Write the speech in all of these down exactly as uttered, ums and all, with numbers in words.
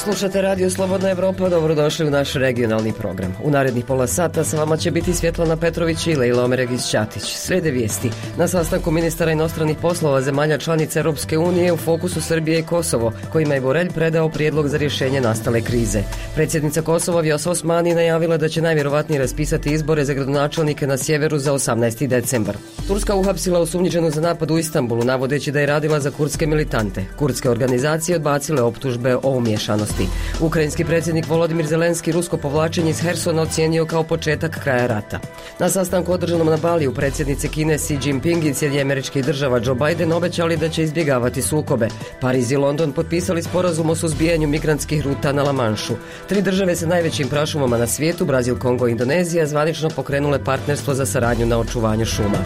Slušate Radio Slobodna Evropa, dobrodošli u naš regionalni program. U narednih pola sata sa vama će biti Svjetlana Petrović i Lejla Omeregić-Ćatić. Slijede vijesti. Na sastanku ministara inostranih poslova zemalja članica Europske unije u fokusu Srbije i Kosovo, kojima je Borelj predao prijedlog za rješenje nastale krize. Predsjednica Kosova Vjosa Osmani najavila da će najvjerovatnije raspisati izbore za gradonačelnike na sjeveru za osamnaesti decembar. Turska uhapsila osumnjičenu za napad u Istanbulu, navodeći da je radila za kurdske militante. Kurdske organizacije odbacile optužbe o umiješanosti. Ukrajinski predsjednik Volodimir Zelenski rusko povlačenje iz Hersona ocijenio kao početak kraja rata. Na sastanku održanom na Baliju predsjednice Kine Xi Jinping i Sjedinjenih Američkih Država Joe Biden obećali da će izbjegavati sukobe. Pariz i London potpisali sporazum o suzbijanju migrantskih ruta na La Manšu. Tri države sa najvećim prašumama na svijetu, Brazil, Kongo i Indonezija, zvanično pokrenule partnerstvo za saradnju na očuvanju šuma.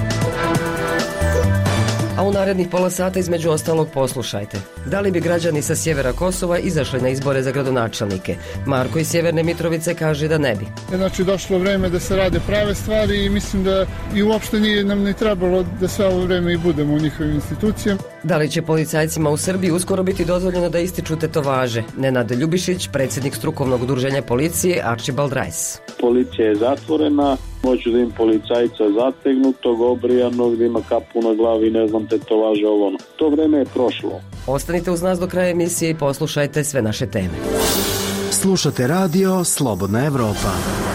A u narednih pola sata između ostalog poslušajte. Da li bi građani sa sjevera Kosova izašli na izbore za gradonačelnike? Marko iz Sjeverne Mitrovice kaže da ne bi. Znači došlo vrijeme da se rade prave stvari i mislim da i uopšte nije nam ne trebalo da sve ovo vrijeme i budemo u njihovim institucijama. Da li će policajcima u Srbiji uskoro biti dozvoljeno da ističu tetovaže? Nenad Ljubišić, predsjednik strukovnog udruženja policije Archibald Rice. Policija je zatvorena, moću da im policajca zategnutog, obrijanog, da ima kapu na glavi i ne znam tetovaže ovo ono. To vrijeme je prošlo. Ostanite uz nas do kraja emisije i poslušajte sve naše teme. Slušate radio Slobodna Evropa.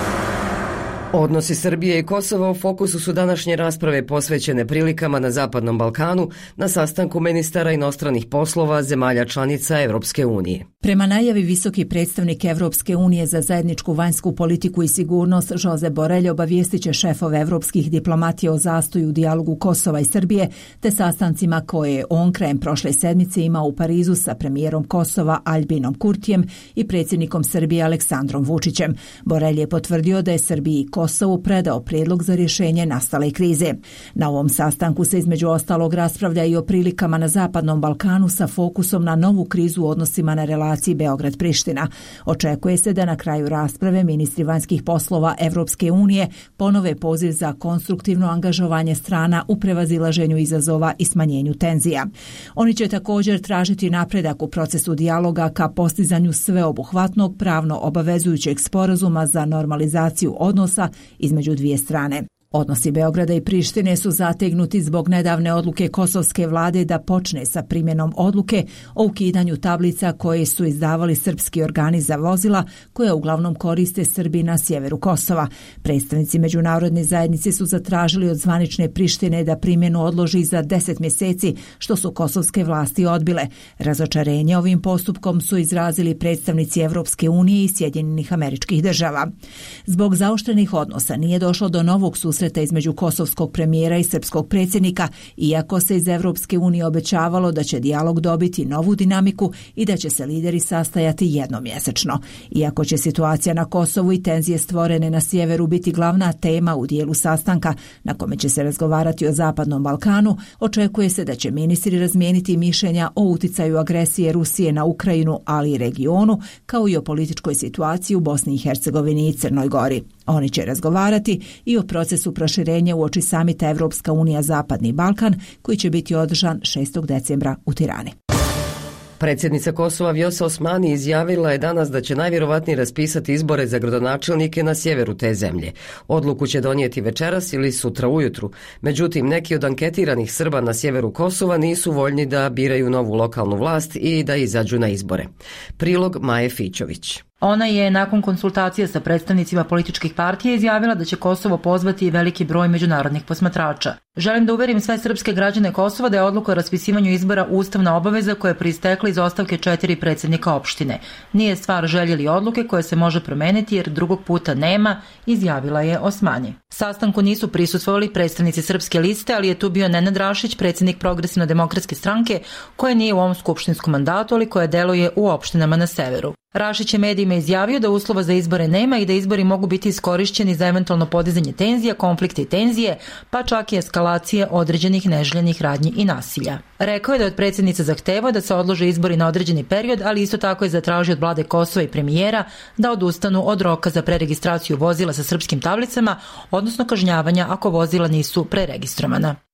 Odnosi Srbije i Kosova u fokusu su današnje rasprave posvećene prilikama na Zapadnom Balkanu na sastanku ministara inostranih poslova zemalja članica Evropske unije. Prema najavi visoki predstavnik Evropske unije za zajedničku vanjsku politiku i sigurnost Josep Borelj obavijestit će šefove evropskih diplomatija o zastoju u dijalogu Kosova i Srbije te sastancima koje je on krajem prošle sedmice imao u Parizu sa premijerom Kosova Aljbinom Kurtijem i predsjednikom Srbije Aleksandrom Vučićem. Borelj je potvrdio da je Srbiji i Kosovu predao prijedlog za rješenje nastale krize. Na ovom sastanku se između ostalog raspravlja i o prilikama na Zapadnom Balkanu sa fokusom na novu krizu u odnosima na relaciji Beograd-Priština. Očekuje se da na kraju rasprave ministri vanjskih poslova Evropske unije ponove poziv za konstruktivno angažovanje strana u prevazilaženju izazova i smanjenju tenzija. Oni će također tražiti napredak u procesu dijaloga ka postizanju sveobuhvatnog pravno obavezujućeg sporazuma za normalizaciju odnosa između dvije strane. Odnosi Beograda i Prištine su zategnuti zbog nedavne odluke kosovske vlade da počne sa primjenom odluke o ukidanju tablica koje su izdavali srpski organi za vozila koja uglavnom koriste Srbi na sjeveru Kosova. Predstavnici međunarodne zajednice su zatražili od zvanične Prištine da primjenu odloži za deset mjeseci, što su kosovske vlasti odbile. Razočarenje ovim postupkom su izrazili predstavnici Evropske unije i Sjedinjenih Američkih Država. Zbog zaoštrenih odnosa nije došlo do novog susreta između kosovskog premijera i srpskog predsjednika, iako se iz Evropske unije obećavalo da će dijalog dobiti novu dinamiku i da će se lideri sastajati jednomjesečno. Iako će situacija na Kosovu i tenzije stvorene na sjeveru biti glavna tema u dijelu sastanka na kome će se razgovarati o Zapadnom Balkanu, očekuje se da će ministri razmijeniti mišljenja o uticaju agresije Rusije na Ukrajinu, ali i regionu, kao i o političkoj situaciji u Bosni i Hercegovini i Crnoj Gori. Oni će razgovarati i o procesu proširenja uoči samita Evropska unija Zapadni Balkan, koji će biti održan šestog decembra u Tirani. Predsjednica Kosova Vjosa Osmani izjavila je danas da će najvjerovatnije raspisati izbore za gradonačelnike na sjeveru te zemlje. Odluku će donijeti večeras ili sutra ujutru. Međutim, neki od anketiranih Srba na sjeveru Kosova nisu voljni da biraju novu lokalnu vlast i da izađu na izbore. Prilog Maje Fićović. Ona je nakon konsultacija sa predstavnicima političkih partija izjavila da će Kosovo pozvati veliki broj međunarodnih posmatrača. Želim da uverim sve srpske građane Kosova da je odluka o raspisivanju izbora ustavna obaveza koja je proistekla iz ostavke četiri predsjednika opštine. Nije stvar želje ili odluke koje se može promeniti jer drugog puta nema, izjavila je Osmani. Sastanku nisu prisustvovali predstavnici srpske liste, ali je tu bio Nenad Rašić, predsjednik Progresivno-demokratske stranke, koja nije u ovom skupštinskom mandatu, ali koja deluje u opštinama na severu. Rašić je medijima izjavio da uslova za izbore nema i da izbori mogu biti iskorišćeni za eventualno podizanje tenzija, konflikte i tenzije, pa čak i eskalacije određenih neželjenih radnji i nasilja. Rekao je da od predsjednice zahtevao da se odlože izbori na određeni period, ali isto tako je zatražio od vlade Kosova i premijera da odustanu od roka za preregistraciju vozila sa srpskim tablicama, odnosno kažnjavanja ako vozila nisu preregistrovana.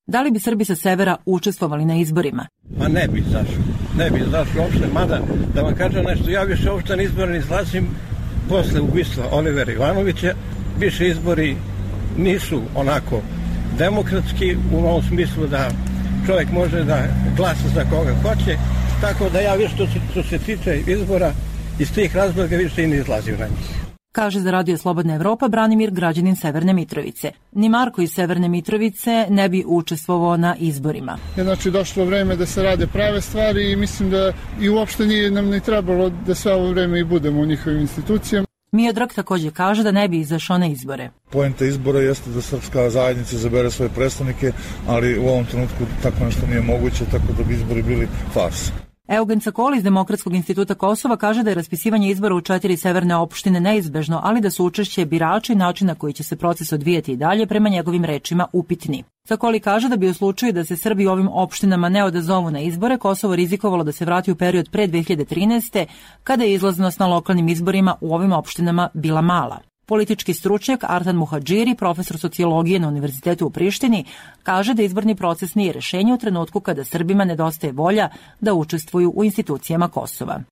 Da li bi Srbi sa severa učestvovali na izborima? Ma ne bi zašao. Ne bi zašao uopšte, mada da vam kažem nešto, ja više uopšte na izbore ne izlazim posle ubistva Olivera Ivanovića. Više izbori nisu onako demokratski u ovom smislu da čovjek može da glasa za koga hoće, tako da ja više što se, što se tiče izbora iz tih razloga više i ne izlazim na njih. Kaže za Radio Slobodna Evropa Branimir, građanin Severne Mitrovice. Ni Marko iz Severne Mitrovice ne bi učestvovao na izborima. Je znači došlo vreme da se rade prave stvari i mislim da i uopšte nije nam ni trebalo da sve ovo vreme i budemo u njihovim institucijama. Miodrag također kaže da ne bi izašao na izbore. Poenta izbora jeste da srpska zajednica zabere svoje predstavnike, ali u ovom trenutku tako nešto nije moguće, tako da bi izbori bili farsa. Eugen Cakoli iz Demokratskog instituta Kosova kaže da je raspisivanje izbora u četiri severne opštine neizbežno, ali da su učešće birača i način na koji će se proces odvijeti i dalje prema njegovim rečima upitni. Cakoli kaže da bi u slučaju da se Srbi u ovim opštinama ne odazovu na izbore, Kosovo rizikovalo da se vrati u period pre dve hiljade trinaeste. kada je izlaznost na lokalnim izborima u ovim opštinama bila mala. Politički stručnjak Artan Muhadžiri, profesor sociologije na Univerzitetu u Prištini, kaže da izborni proces nije rešenje u trenutku kada Srbima nedostaje volja da učestvuju u institucijama Kosova.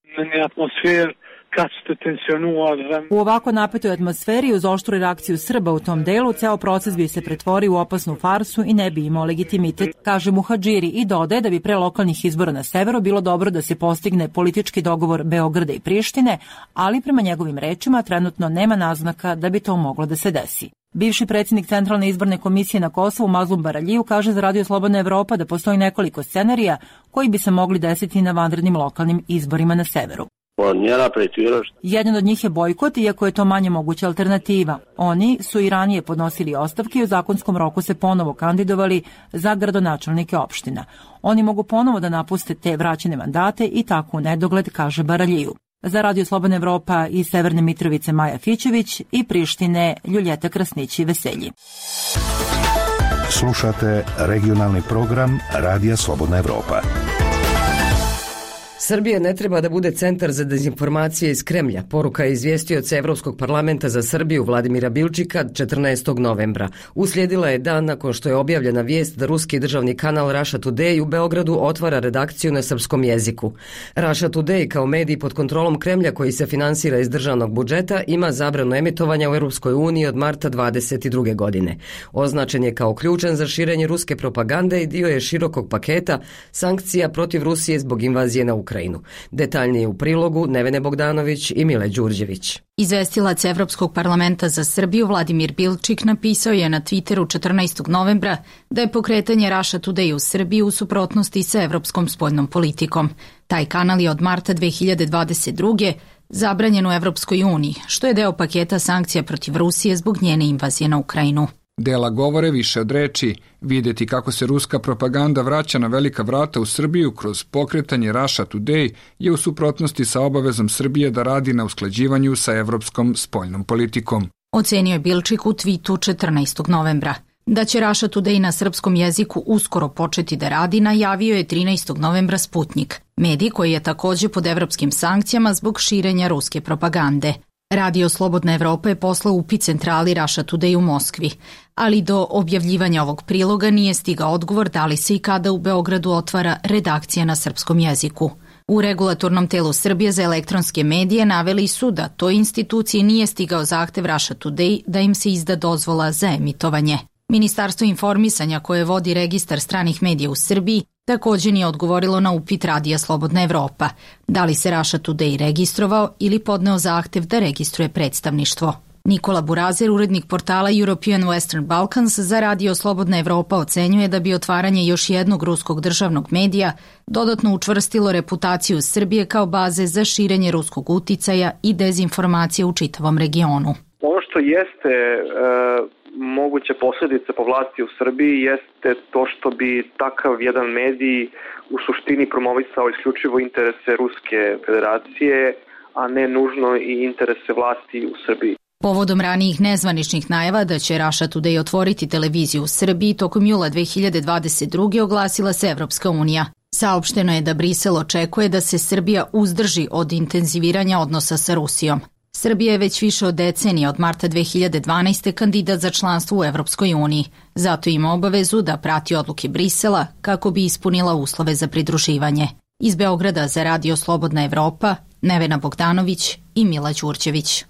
U ovako napetoj atmosferi uz oštru reakciju Srba u tom delu, ceo proces bi se pretvorio u opasnu farsu i ne bi imao legitimitet, kaže Muhadžiri, i dodaje da bi pre lokalnih izbora na severu bilo dobro da se postigne politički dogovor Beograda i Prištine, ali prema njegovim rečima trenutno nema naznaka da bi to moglo da se desi. Bivši predsjednik Centralne izborne komisije na Kosovu Mazlum Baraljiju kaže za Radio Slobodna Evropa da postoji nekoliko scenarija koji bi se mogli desiti na vanrednim lokalnim izborima na severu. Jedan od njih je bojkot, iako je to manje moguća alternativa. Oni su i ranije podnosili ostavke i u zakonskom roku se ponovo kandidovali za gradonačelnike opština. Oni mogu ponovo da napuste te vraćene mandate i tako u nedogled, kaže Baraljiju. Za Radio Slobodna Evropa iz Severne Mitrovice Maja Fićević i Prištine Ljuljeta Krasnić i Veselji. Slušate regionalni program Radija Slobodna Evropa. Srbija ne treba da bude centar za dezinformacije iz Kremlja, poruka je izvjestioca Evropskog parlamenta za Srbiju Vladimira Bilčika četrnaestog novembra. Uslijedila je dan nakon što je objavljena vijest da ruski državni kanal Russia Today u Beogradu otvara redakciju na srpskom jeziku. Russia Today kao medij pod kontrolom Kremlja koji se finansira iz državnog budžeta ima zabranu emitovanja u Europskoj uniji od marta dvadeset druge. godine. Označen je kao ključan za širenje ruske propagande i dio je širokog paketa sankcija protiv Rusije zbog invazije na Ukrajinu. Detaljnije u prilogu Nevene Bogdanović i Mile Đurđević. Izvestilac Evropskog parlamenta za Srbiju Vladimir Bilčik napisao je na Twitteru četrnaestog novembra da je pokretanje Russia Today u Srbiji u suprotnosti sa evropskom spoljnom politikom. Taj kanal je od marta dve hiljade dvadeset druge. zabranjen u Evropskoj uniji, što je deo paketa sankcija protiv Rusije zbog njene invazije na Ukrajinu. Dela govore više od reči. Vidjeti kako se ruska propaganda vraća na velika vrata u Srbiju kroz pokretanje Russia Today je u suprotnosti sa obavezom Srbije da radi na usklađivanju sa evropskom spoljnom politikom. Ocenio je Bilčik u twitu četrnaestog novembra. Da će Russia Today na srpskom jeziku uskoro početi da radi, najavio je trinaestog novembra Sputnik, medij koji je također pod evropskim sankcijama zbog širenja ruske propagande. Radio Slobodna Evropa je poslao upit centrali Russia Today u Moskvi, ali do objavljivanja ovog priloga nije stigao odgovor da li se i kada u Beogradu otvara redakcija na srpskom jeziku. U regulatornom telu Srbije za elektronske medije naveli su da toj instituciji nije stigao zahtev Russia Today da im se izda dozvola za emitovanje. Ministarstvo informisanja koje vodi registar stranih medija u Srbiji također nije odgovorilo na upit Radija Slobodna Evropa, da li se Russia Today registrovao ili podneo zahtev da registruje predstavništvo. Nikola Burazer, urednik portala European Western Balkans za Radio Slobodna Evropa, ocenjuje da bi otvaranje još jednog ruskog državnog medija dodatno učvrstilo reputaciju Srbije kao baze za širenje ruskog uticaja i dezinformacije u čitavom regionu. Ono što jeste e, moguće posljedice po vlasti u Srbiji jeste to što bi takav jedan medij u suštini promovisao isključivo interese Ruske federacije, a ne nužno i interese vlasti u Srbiji. Povodom ranijih nezvaničnih najava da će Russia Today otvoriti televiziju u Srbiji, tokom jula dve hiljade dvadeset druge. oglasila se Evropska unija. Saopšteno je da Brisel očekuje da se Srbija uzdrži od intenziviranja odnosa sa Rusijom. Srbija je već više od decenije, od marta dve hiljade dvanaeste. kandidat za članstvo u Evropskoj uniji. Zato ima obavezu da prati odluke Brisela kako bi ispunila uslove za pridruživanje. Iz Beograda za Radio Slobodna Evropa, Nevena Bogdanović i Mila Đurđević.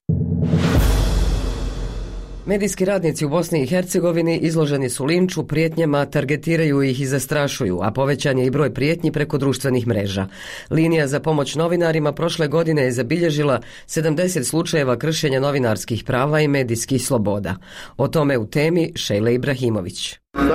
Medijski radnici u Bosni i Hercegovini izloženi su linču, prijetnjama, targetiraju ih i zastrašuju, a povećan je i broj prijetnji preko društvenih mreža. Linija za pomoć novinarima prošle godine je zabilježila sedamdeset slučajeva kršenja novinarskih prava i medijskih sloboda. O tome u temi Šejla Ibrahimović.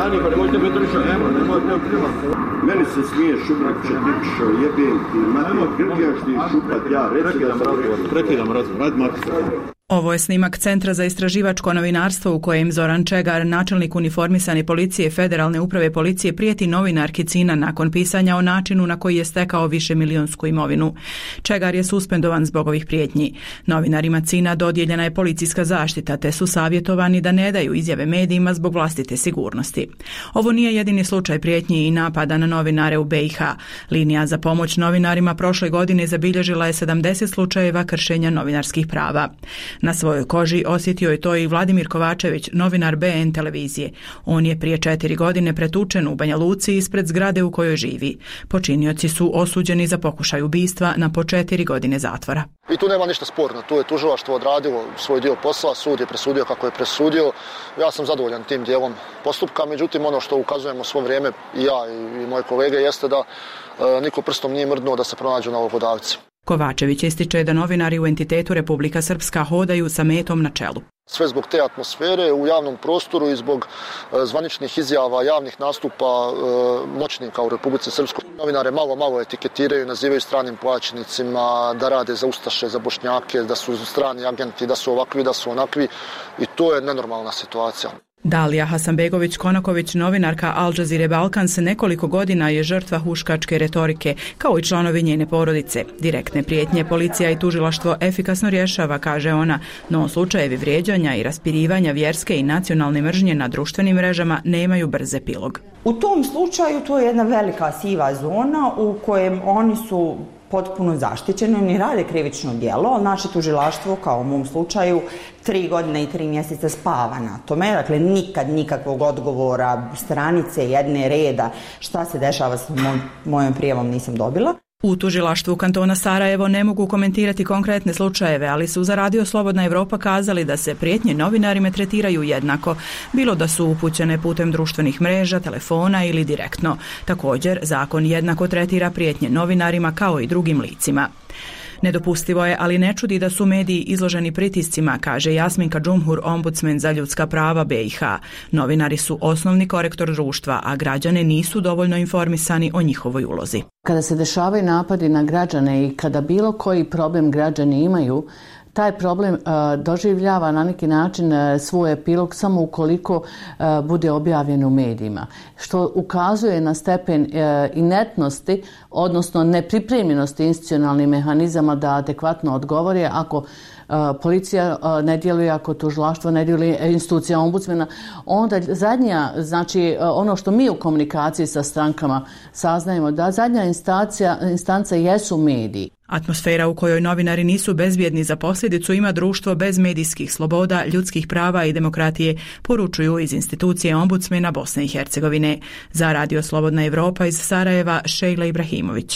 Meni se smije šupat četišo, jebim ti, mati, grljaš ti šupat, ja, reci da sam razgovor. Prekidam razgovor, rad Marko. Ovo je snimak Centra za istraživačko novinarstvo u kojem Zoran Čegar, načelnik uniformisane policije Federalne uprave policije, prijeti novinarki Cina nakon pisanja o načinu na koji je stekao višemilionsku imovinu. Čegar je suspendovan zbog ovih prijetnji. Novinarima Cina dodijeljena je policijska zaštita, te su savjetovani da ne daju izjave medijima zbog vlastite sigurnosti. Ovo nije jedini slučaj prijetnji i napada na novinare u be i ha. Linija za pomoć novinarima prošle godine zabilježila je sedamdeset slučajeva kršenja novinarskih prava. Na svojoj koži osjetio je to i Vladimir Kovačević, novinar be en televizije. On je prije četiri godine pretučen u Banja Luci ispred zgrade u kojoj živi. Počinioci su osuđeni za pokušaj ubistva na po četiri godine zatvora. I tu nema ništa sporno, tu je tužilaštvo odradilo svoj dio posla, sud je presudio kako je presudio. Ja sam zadovoljan tim dijelom postupka, međutim ono što ukazujemo svo vrijeme i ja i moje kolege jeste da e, niko prstom nije mrdnuo da se pronađu nalogodavci. Kovačević ističe da novinari u entitetu Republika Srpska hodaju sa metom na čelu. Sve zbog te atmosfere u javnom prostoru i zbog e, zvaničnih izjava, javnih nastupa e, moćnika u Republici Srpskoj. Novinare malo, malo etiketiraju, nazivaju stranim plaćenicima, da rade za ustaše, za bošnjake, da su strani agenti, da su ovakvi, da su onakvi i to je nenormalna situacija. Dalija Hasanbegović-Konaković, novinarka Al Jazeera Balkans, nekoliko godina je žrtva huškačke retorike, kao i članovi njene porodice. Direktne prijetnje policija i tužilaštvo efikasno rješava, kaže ona, no slučajevi vrijeđanja i raspirivanja vjerske i nacionalne mržnje na društvenim mrežama nemaju brz epilog. U tom slučaju to je jedna velika siva zona u kojem oni su potpuno zaštićeni, oni rade krivično djelo, ali naše tužilaštvo, kao u mom slučaju, tri godine i tri mjeseca spava na tome, dakle nikad nikakvog odgovora stranice jedne reda šta se dešava s moj, mojom prijavom nisam dobila. U tužilaštvu kantona Sarajevo ne mogu komentirati konkretne slučajeve, ali su za Radio Slobodna Evropa kazali da se prijetnje novinarima tretiraju jednako, bilo da su upućene putem društvenih mreža, telefona ili direktno. Također, zakon jednako tretira prijetnje novinarima kao i drugim licima. Nedopustivo je, ali ne čudi da su mediji izloženi pritiscima, kaže Jasminka Džumhur, ombudsmen za ljudska prava be i ha. Novinari su osnovni korektor društva, a građane nisu dovoljno informisani o njihovoj ulozi. Kada se dešavaju napadi na građane i kada bilo koji problem građani imaju, taj problem uh, doživljava na neki način uh, svoj epilog samo ukoliko uh, bude objavljen u medijima, što ukazuje na stepen uh, inertnosti, odnosno nepripremljenosti institucionalnih mehanizama da adekvatno odgovore ako uh, policija uh, ne djeluje, ako tužilaštvo ne djeluje, institucija ombudsmena, onda zadnja, znači uh, ono što mi u komunikaciji sa strankama saznajemo, da zadnja instancija, instanca jesu mediji. Atmosfera u kojoj novinari nisu bezbjedni za posljedicu ima društvo bez medijskih sloboda, ljudskih prava i demokratije, poručuju iz institucije ombudsmena Bosne i Hercegovine. Za Radio Slobodna Evropa iz Sarajeva, Šejla Ibrahimović.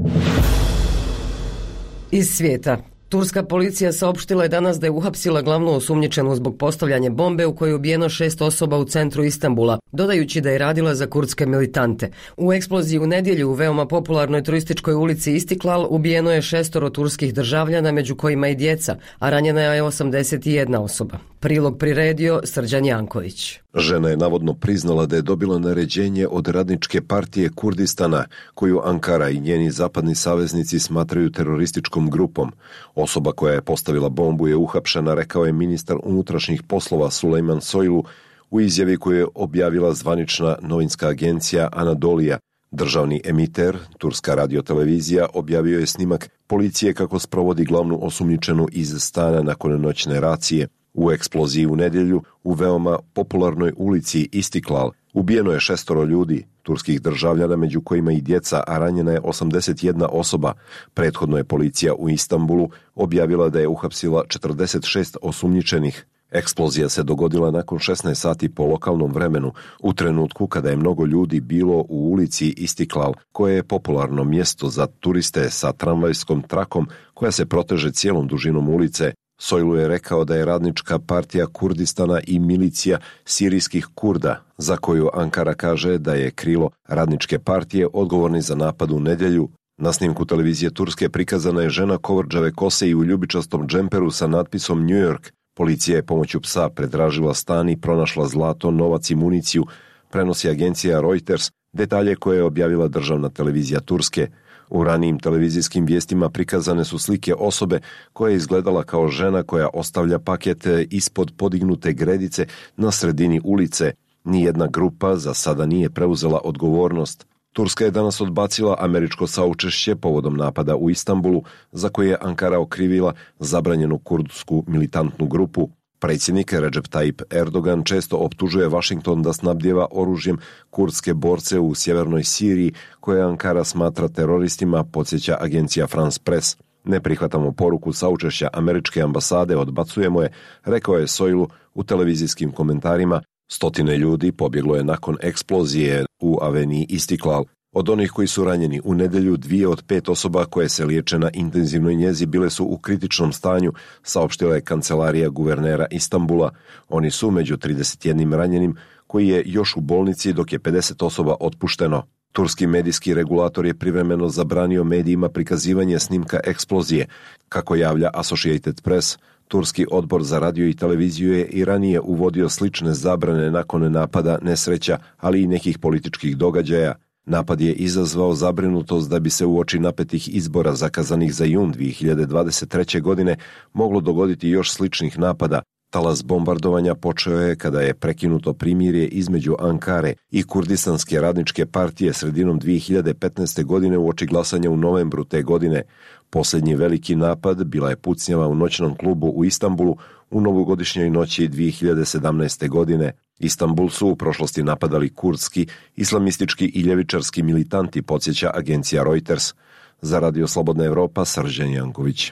Iz svijeta. Turska policija saopštila je danas da je uhapsila glavnu osumnjičenu zbog postavljanja bombe u kojoj je ubijeno šest osoba u centru Istanbula, dodajući da je radila za kurdske militante. U eksploziji u nedjelju u veoma popularnoj turističkoj ulici Istiklal ubijeno je šestoro turskih državljana, među kojima i djeca, a ranjena je osamdeset jedna osoba. Prilog priredio Srđan Janković. Žena je navodno priznala da je dobila naređenje od Radničke partije Kurdistana, koju Ankara i njeni zapadni saveznici smatraju terorističkom grupom. Osoba koja je postavila bombu je uhapšena, rekao je ministar unutrašnjih poslova Sulejman Soylu u izjavi koju je objavila zvanična novinska agencija Anadolija. Državni emiter, turska radiotelevizija, objavio je snimak policije kako sprovodi glavnu osumnjičenu iz stana nakon noćne racije. U eksploziji u nedjelju u veoma popularnoj ulici Istiklal Ubijeno je šestoro ljudi, turskih državljana, među kojima i djeca, a ranjena je osamdeset jedna osoba. Prethodno je policija u Istanbulu objavila da je uhapsila četrdeset šest osumnjičenih. Eksplozija se dogodila nakon šesnaest sati po lokalnom vremenu, u trenutku kada je mnogo ljudi bilo u ulici Istiklal, koje je popularno mjesto za turiste sa tramvajskom trakom koja se proteže cijelom dužinom ulice. Soylu je rekao da je Radnička partija Kurdistana i milicija sirijskih Kurda, za koju Ankara kaže da je krilo Radničke partije odgovorni za napad u nedjelju. Na snimku televizije Turske prikazana je žena kovrđave kose i u ljubičastom džemperu sa natpisom New York. Policija je pomoću psa pretražila stan i pronašla zlato, novac i municiju, prenosi agencija Reuters, detalje koje je objavila državna televizija Turske. U ranijim televizijskim vijestima prikazane su slike osobe koja je izgledala kao žena koja ostavlja pakete ispod podignute gredice na sredini ulice. Nijedna grupa za sada nije preuzela odgovornost. Turska je danas odbacila američko saučešće povodom napada u Istanbulu, za koje je Ankara okrivila zabranjenu kurdsku militantnu grupu. Predsjednik Recep Tayyip Erdogan često optužuje Washington da snabdijeva oružjem kurdske borce u sjevernoj Siriji, koje Ankara smatra teroristima, podsjeća agencija France Press. Ne prihvatamo poruku saučešća američke ambasade, odbacujemo je, rekao je Soylu u televizijskim komentarima. Stotine ljudi pobjeglo je nakon eksplozije u aveniji Istiklal. Od onih koji su ranjeni u nedjelju, dvije od pet osoba koje se liječe na intenzivnoj njezi bile su u kritičnom stanju, saopštila je kancelarija guvernera Istanbula. Oni su među trideset jedan ranjenim, koji je još u bolnici, dok je pedeset osoba otpušteno. Turski medijski regulator je privremeno zabranio medijima prikazivanje snimka eksplozije. Kako javlja Associated Press, Turski odbor za radio i televiziju je i ranije uvodio slične zabrane nakon napada, nesreća, ali i nekih političkih događaja. Napad je izazvao zabrinutost da bi se uoči napetih izbora zakazanih za jun dvije hiljade dvadeset treće. godine moglo dogoditi još sličnih napada. Talas bombardovanja počeo je kada je prekinuto primirje između Ankare i Kurdistanske radničke partije sredinom dvije hiljade petnaeste. godine uoči glasanja u novembru te godine. Posljednji veliki napad bila je pucnjava u noćnom klubu u Istanbulu u novogodišnjoj noći dvije hiljade sedamnaeste. godine. Istanbul su u prošlosti napadali kurdski, islamistički i ljevičarski militanti, podsjeća agencija Reuters. Za Radio Slobodna Evropa, Srđan Janković.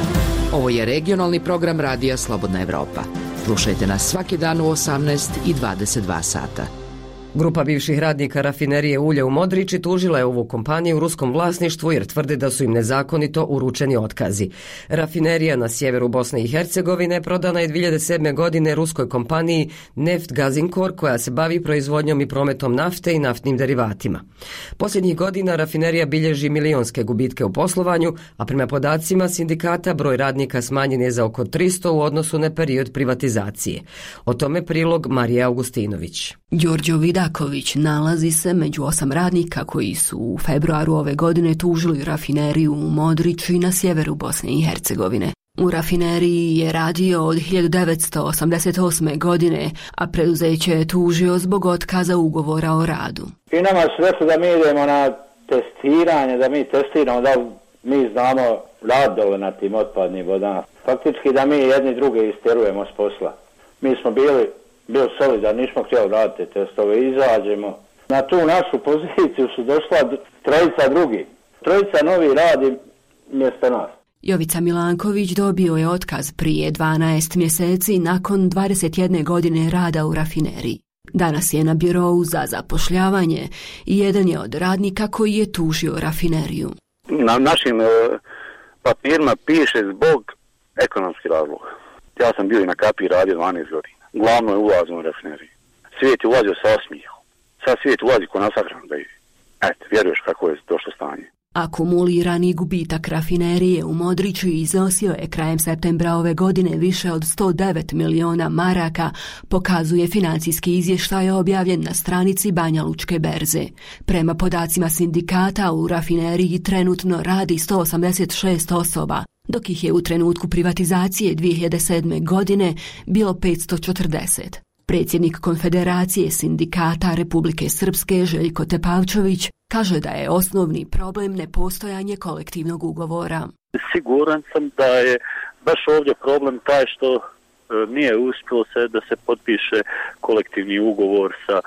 Ovo je regionalni program Radija Slobodna Evropa. Slušajte nas svaki dan u osamnaest i dvadeset dva sata. Grupa bivših radnika rafinerije ulja u Modriči tužila je ovu kompaniju u ruskom vlasništvu jer tvrde da su im nezakonito uručeni otkazi. Rafinerija na sjeveru Bosne i Hercegovine prodana je dvije hiljade sedme. godine ruskoj kompaniji Neft Gazinkor, koja se bavi proizvodnjom i prometom nafte i naftnim derivatima. Posljednjih godina rafinerija bilježi milionske gubitke u poslovanju, a prema podacima sindikata broj radnika smanjen je za oko tristo u odnosu na period privatizacije. O tome prilog Marija Augustinović. Đorđo Vidaković nalazi se među osam radnika koji su u februaru ove godine tužili rafineriju u Modriči na sjeveru Bosne i Hercegovine. U rafineriji je radio od hiljadu devetsto osamdeset osme. godine, a preduzeće je tužio zbog otkaza ugovora o radu. I nama su rekli da mi idemo na testiranje, da mi testiramo, da mi znamo radove na tim otpadnim vodama. Faktički da mi jedni druge isterujemo s posla. Mi smo bili bio solidarni, nismo htjeli raditi testove, izađemo. Na tu našu poziciju su došla trojica drugi. Trojica novi radi mjesto nas. Jovica Milanković dobio je otkaz prije dvanaest mjeseci nakon dvadeset jedne godine rada u rafineriji. Danas je na birou za zapošljavanje i jedan je od radnika koji je tužio rafineriju. Na našim e, papirima piše zbog ekonomskih razloga. Ja sam bio i na kapiji radio dvanaest godina. Glavno je ulazno u rafineriju. Svijet je ulazio sa osmijehom. Sad svijet ulazi ko na sahranu da ide. Eto, vjeruješ kako je došlo stanje. Akumulirani gubitak rafinerije u Modriću iznosio je krajem septembra ove godine više od sto devet miliona maraka, pokazuje financijski izvještaj objavljen na stranici Banja Lučke berze. Prema podacima sindikata u rafineriji trenutno radi sto osamdeset šest osoba, dok ih je u trenutku privatizacije dvije hiljade sedme. godine bilo petsto četrdeset. Predsjednik Konfederacije sindikata Republike Srpske Željko Tepavčević kaže da je osnovni problem nepostojanje kolektivnog ugovora. Siguran sam da je baš ovdje problem taj što nije uspjelo se da se potpiše kolektivni ugovor sa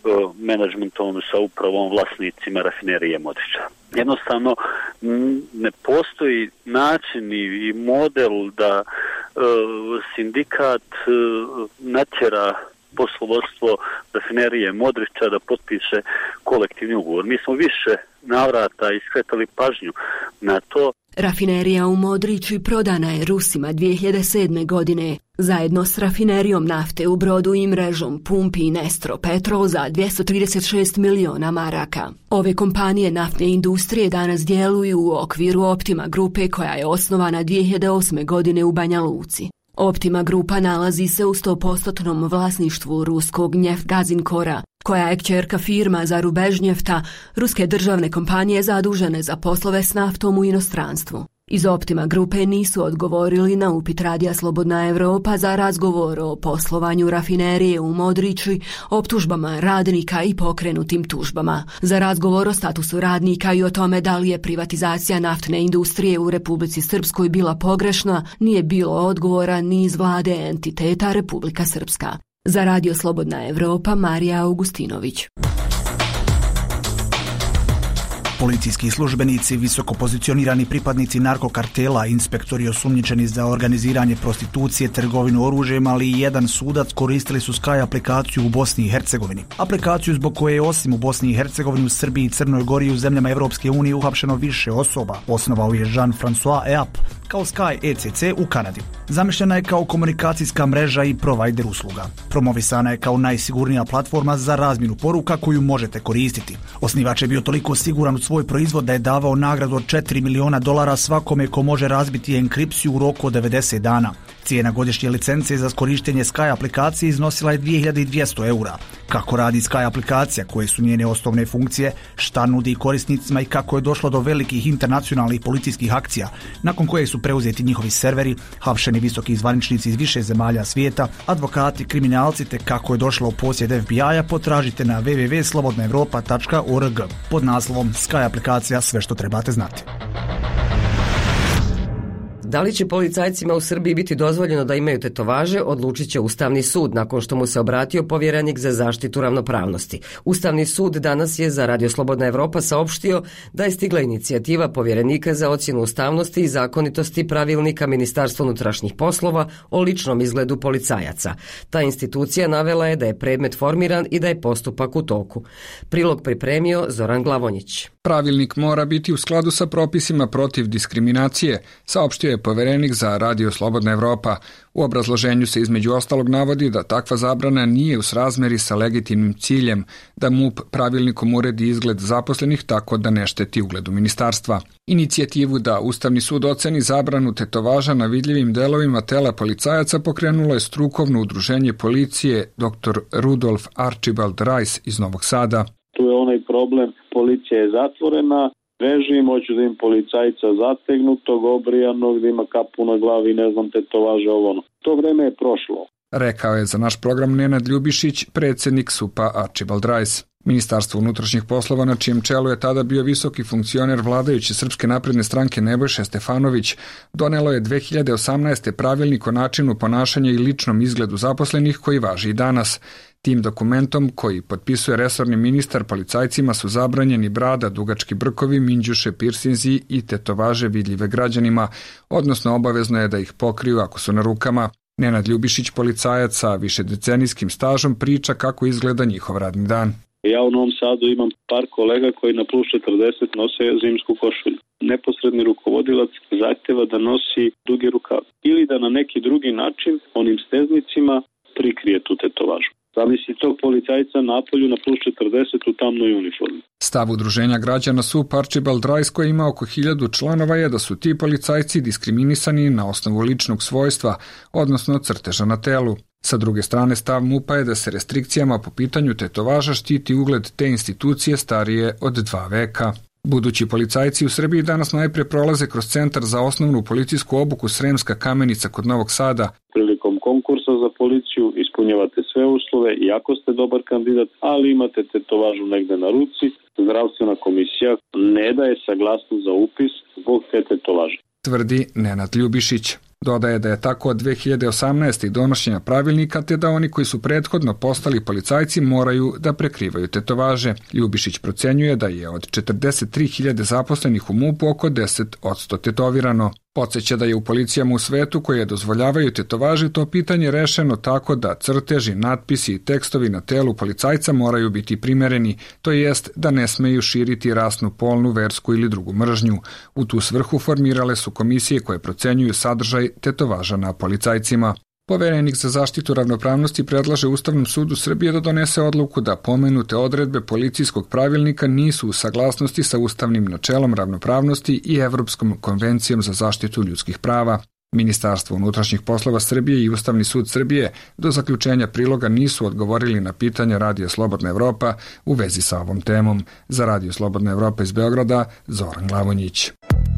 menadžmentom, sa upravom, vlasnicima rafinerije Modriča. Jednostavno ne postoji način i model da sindikat natjera poslovodstvo rafinerije Modriča da potpiše kolektivni ugovor. Mi smo više navrata iskretali pažnju na to. Rafinerija u Modriču prodana je Rusima dvije hiljade sedme. godine, zajedno s rafinerijom nafte u Brodu i mrežom pumpi Nestro Petrol za dvjesto trideset šest miliona maraka. Ove kompanije naftne industrije danas djeluju u okviru Optima grupe koja je osnovana dvije hiljade osme. godine u Banja Luci. Optima grupa nalazi se u sto posto vlasništvu ruskog Njeftgazinkora, koja je kćerka firma za Rubežnjefta, ruske državne kompanije zadužene za poslove s naftom u inostranstvu. Iz Optima grupe nisu odgovorili na upit Radija Slobodna Evropa za razgovor o poslovanju rafinerije u Modriči, optužbama radnika i pokrenutim tužbama. Za razgovor o statusu radnika i o tome da li je privatizacija naftne industrije u Republici Srpskoj bila pogrešna, nije bilo odgovora ni iz vlade entiteta Republika Srpska. Za Radio Slobodna Evropa, Marija Augustinović. Policijski službenici, visoko pozicionirani pripadnici narkokartela, inspektori osumnjičeni za organiziranje prostitucije, trgovinu oružjem, ali i jedan sudac koristili su Sky aplikaciju u Bosni i Hercegovini. Aplikaciju zbog koje je osim u Bosni i Hercegovini, u Srbiji i Crnoj Gori i u zemljama Evropske unije uhapšeno više osoba. Osnovao je Jean-François Eap, kao Sky E C C u Kanadi. Zamišljena je kao komunikacijska mreža i provajder usluga. Promovisana je kao najsigurnija platforma za razmjenu poruka koju možete koristiti. Osnivač je bio toliko siguran u svoj proizvod da je davao nagradu od četiri miliona dolara svakome ko može razbiti enkripciju u roku od devedeset dana. Cijena godišnje licence za korištenje Sky aplikacije iznosila je dvije hiljade dvjesto eura. Kako radi Sky aplikacija, koje su njene osnovne funkcije, šta nudi korisnicima i kako je došlo do velikih internacionalnih policijskih akcija, nakon koje su preuzeti njihovi serveri, hapšeni visoki zvaničnici iz više zemalja svijeta, advokati, kriminalci, te kako je došlo u posjed F B I-a, potražite na w w w tačka slobodna evropa tačka org pod naslovom Sky aplikacija, sve što trebate znati. Da li će policajcima u Srbiji biti dozvoljeno da imaju tetovaže, odlučit će Ustavni sud nakon što mu se obratio povjerenik za zaštitu ravnopravnosti. Ustavni sud danas je za Radio Slobodna Evropa saopštio da je stigla inicijativa povjerenika za ocjenu ustavnosti i zakonitosti pravilnika Ministarstva unutrašnjih poslova o ličnom izgledu policajaca. Ta institucija navela je da je predmet formiran i da je postupak u toku. Prilog pripremio Zoran Glavonjić. Pravilnik mora biti u skladu sa propisima protiv diskriminacije, saopštio je poverenik za Radio Slobodna Evropa. U obrazloženju se između ostalog navodi da takva zabrana nije u srazmeri sa legitimnim ciljem, da M U P pravilnikom uredi izgled zaposlenih tako da ne šteti ugledu ministarstva. Inicijativu da Ustavni sud oceni zabranu tetovaža na vidljivim delovima tela policajaca pokrenulo je strukovno udruženje policije dr Rudolf Archibald Rice iz Novog Sada. Tu je onaj problem, policija je zatvorena, režim, hoću da im policajca zategnutog, obrijanog, da ima kapu na glavi, ne znam, tetovaže, ovo ono. To vreme je prošlo. Rekao je za naš program Nenad Ljubišić, predsjednik S U P-a Archibald Rice. Ministarstvo unutrašnjih poslova, na čijem čelu je tada bio visoki funkcioner vladajuće Srpske napredne stranke Nebojša Stefanović, donelo je dve hiljade osamnaeste pravilnik o načinu ponašanja i ličnom izgledu zaposlenih koji važi i danas. Tim dokumentom, koji potpisuje resorni ministar, policajcima su zabranjeni brada, dugački brkovi, minđuše, pirsinzi i tetovaže vidljive građanima, odnosno obavezno je da ih pokriju ako su na rukama. Nenad Ljubišić, policajac sa višedecenijskim stažom, priča kako izgleda njihov radni dan. Ja u Novom Sadu imam par kolega koji na plus četrdeset nose zimsku košulju. Neposredni rukovodilac zahteva da nosi duge rukave ili da na neki drugi način onim steznicima prikrije tu tetovažu. Zamisli tog policajca napolju na plus četrdeset u tamnoj uniformi. Stav udruženja građana S U P Archibald Rice, koji ima oko hiljadu članova, je da su ti policajci diskriminisani na osnovu ličnog svojstva, odnosno crteža na telu. Sa druge strane, stav M U P-a je da se restrikcijama po pitanju tetovaža štiti ugled te institucije starije od dva veka. Budući policajci u Srbiji danas najprije prolaze kroz Centar za osnovnu policijsku obuku Sremska Kamenica kod Novog Sada. Prilikom konkursa za policiju ispunjavate sve uslove i ako ste dobar kandidat, ali imate tetovažu negde na ruci, zdravstvena komisija ne daje saglasnost za upis zbog te tetovaže. Tvrdi Nenad Ljubišić. Dodaje da je tako od dve hiljade osamnaeste. i donošenja pravilnika, te da oni koji su prethodno postali policajci moraju da prekrivaju tetovaže. Ljubišić procenjuje da je od četrdeset tri hiljade zaposlenih u MUP-u oko deset posto tetovirano. Podsjeća da je u policijama u svetu koje dozvoljavaju tetovaže to pitanje rešeno tako da crteži, natpisi i tekstovi na telu policajca moraju biti primereni, to jest da ne smeju širiti rasnu, polnu, versku ili drugu mržnju. U tu svrhu formirale su komisije koje procenjuju sadržaj tetovaža na policajcima. Poverenik za zaštitu ravnopravnosti predlaže Ustavnom sudu Srbije da donese odluku da pomenute odredbe policijskog pravilnika nisu u saglasnosti sa ustavnim načelom ravnopravnosti i Evropskom konvencijom za zaštitu ljudskih prava. Ministarstvo unutrašnjih poslova Srbije i Ustavni sud Srbije do zaključenja priloga nisu odgovorili na pitanja Radija Slobodna Evropa u vezi sa ovom temom. Za Radio Slobodna Evropa iz Beograda, Zoran Glavonjić.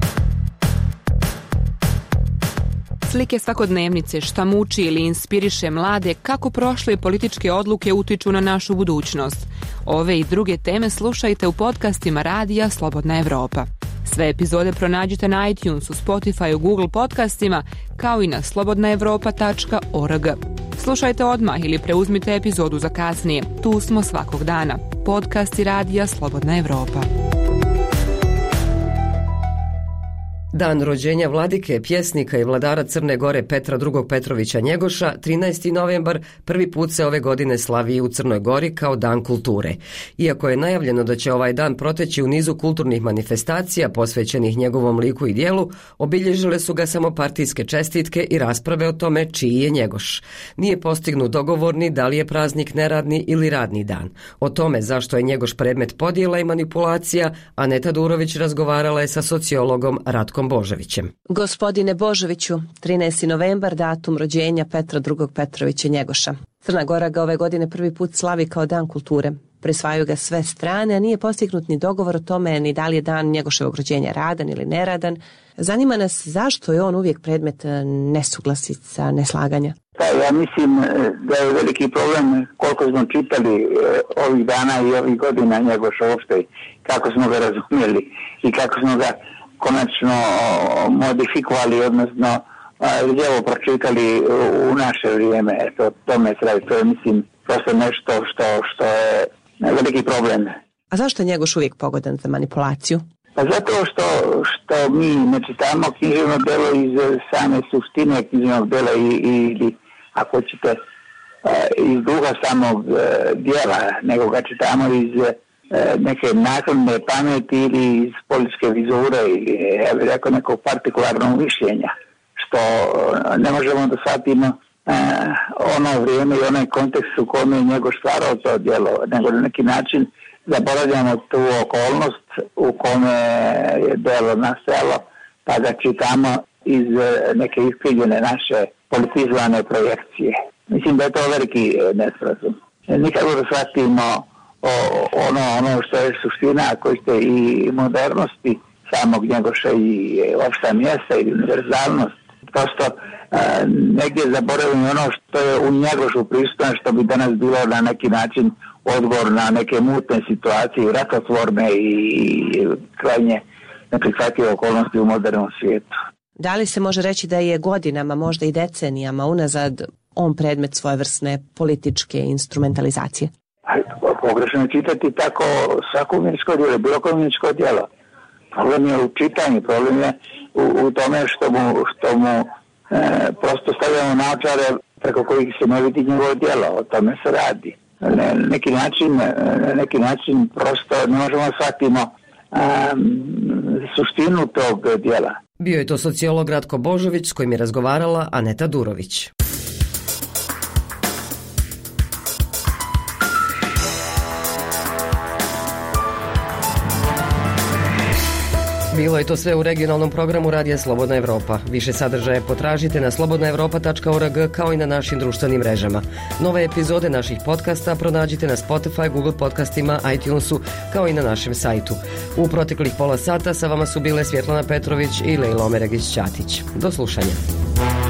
Slike svakodnevnice, šta muči ili inspiriše mlade, kako prošle političke odluke utiču na našu budućnost. Ove i druge teme slušajte u podcastima Radija Slobodna Evropa. Sve epizode pronađite na iTunesu, Spotifyu, Google podcastima, kao i na slobodna evropa tačka org. Slušajte odmah ili preuzmite epizodu za kasnije. Tu smo svakog dana. Podcasti Radija Slobodna Evropa. Dan rođenja vladike, pjesnika i vladara Crne Gore Petra drugog. Petrovića Njegoša, trinaesti novembar, prvi put se ove godine slavi u Crnoj Gori kao Dan kulture. Iako je najavljeno da će ovaj dan proteći u nizu kulturnih manifestacija posvećenih njegovom liku i dijelu, obilježile su ga samo partijske čestitke i rasprave o tome čiji je Njegoš. Nije postignut dogovor ni da li je praznik neradni ili radni dan. O tome zašto je Njegoš predmet podjela i manipulacija, Aneta Durović razgovarala je sa sociologom Ratkom Božovićem. Gospodine Božoviću, trinaesti novembar, datum rođenja Petra drugog. Petrovića Njegoša. Crna Gora ga ove godine prvi put slavi kao Dan kulture. Prisvajaju ga sve strane, a nije postignut ni dogovor o tome ni da li je dan Njegoševog rođenja radan ili neradan. Zanima nas zašto je on uvijek predmet nesuglasica, neslaganja. Pa ja mislim da je veliki problem koliko smo čitali ovih dana i ovih godina Njegoša uopšte, kako smo ga razumjeli i kako smo ga konačno modifikovali, odnosno lijevo pročitali u naše vrijeme. Eto, tome se radi, to je, mislim, prosto nešto što, što je veliki problem. A zašto je Njegoš uvijek pogodan za manipulaciju? Pa zato što, što mi ne čitamo književno delo iz same suštine književnog dela i, ili, ako ćete, iz duha samog dijela, nego ga čitamo iz neke nakladne pameti ili iz političke vizure ili, ja bih rekao, nekog partikularnog mišljenja, što ne možemo da shvatimo uh, ono vrijeme i onaj kontekst u kome je Njegoš stvarao to djelo, nego na neki način zaboravljamo tu okolnost u kome je djelo nastajalo, pa ga čitamo iz neke iskrivljene naše politizovane projekcije. Mislim da je to veliki nesporazum. Nikako da shvatimo O, ono, ono što je suština, koji ste i modernosti samog Njegoša i opšta mjesta i univerzalnost. Prosto a, negdje zaboravimo ono što je u Njegošu prisutno, što bi danas bilo na neki način odgovor na neke mutne situacije, ratotvorne i, i krajnje neprihvatljive okolnosti u modernom svijetu. Da li se može reći da je godinama, možda i decenijama unazad on predmet svojevrsne političke instrumentalizacije? Pogrešno je čitati tako svako umjetničko djelo, bilo koje umjetničko djelo. Problem je u čitanju, problem je u, u tome što mu, što mu e, prosto stavljamo naočare preko kojih se ne vidi njegovo djelo, o tome se radi. Ne, neki način, neki način prosto ne možemo shvatimo um, suštinu tog djela. Bio je to sociolog Ratko Božović s kojim je razgovarala Aneta Durović. Bilo je to sve u regionalnom programu Radija Slobodna Evropa. Više sadržaje potražite na slobodna evropa tačka org kao i na našim društvenim mrežama. Nove epizode naših podcasta pronađite na Spotify, Google podcastima, iTunesu kao i na našem sajtu. U proteklih pola sata sa vama su bile Svjetlana Petrović i Lejla Omeregić-Ćatić. Do slušanja.